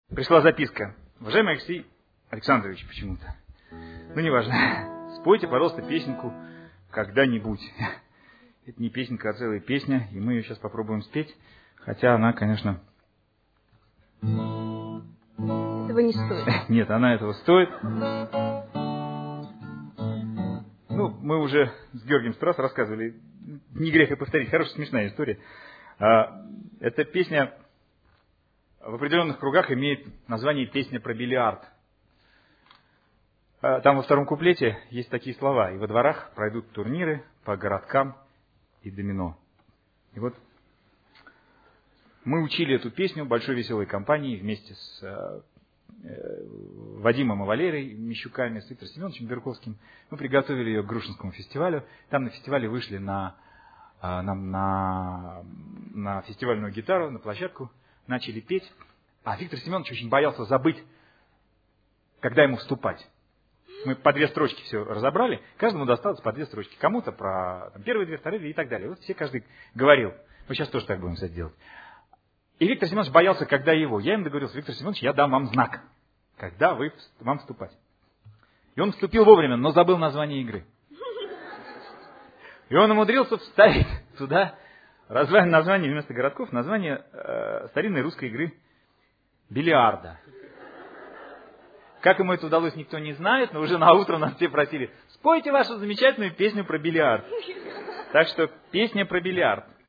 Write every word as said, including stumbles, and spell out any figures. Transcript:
Пришла записка. Уважаемый Алексей Александрович, почему-то. Ну, неважно. Спойте, пожалуйста, песенку когда-нибудь. Это не песенка, а целая песня, и мы ее сейчас попробуем спеть. Хотя она, конечно... Этого не стоит. Нет, она этого стоит. Ну, мы уже с Георгием сто раз рассказывали. Не грех и повторить. Хорошая, смешная история. Эта песня в определенных кругах имеет название «Песня про бильярд». Там во втором куплете есть такие слова. И во дворах пройдут турниры по городкам и домино. И вот мы учили эту песню большой веселой компанией вместе с э, э, Вадимом и Валерией Мищуками, с Виктором Семеновичем Берковским. Мы приготовили ее к Грушинскому фестивалю. Там на фестивале вышли на, э, на, на, на фестивальную гитару, на площадку, начали петь. А Виктор Семенович очень боялся забыть, когда ему вступать. Мы по две строчки все разобрали, каждому досталось по две строчки. Кому-то про там, первые две, вторые две и так далее. Вот все каждый говорил. Мы сейчас тоже так будем все делать. И Виктор Семенович боялся, когда его. Я им договорился: Виктор Семенович, я дам вам знак, когда вы, вам вступать. И он вступил вовремя, но забыл название игры. И он умудрился вставить туда название вместо городков, название э, старинной русской игры бильярда. Как ему это удалось, никто не знает, но уже на утро нас все просили: спойте вашу замечательную песню про бильярд. Так что песня про бильярд.